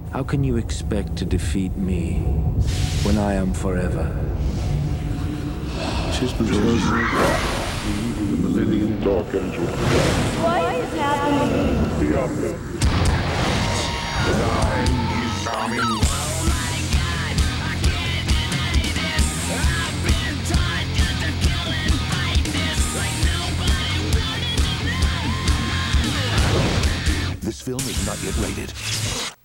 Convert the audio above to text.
How can you expect to defeat me when I am forever? She's been chosen. The Millennium Dark Angel. What is happening? The Omni. The time is coming. This film is not yet rated.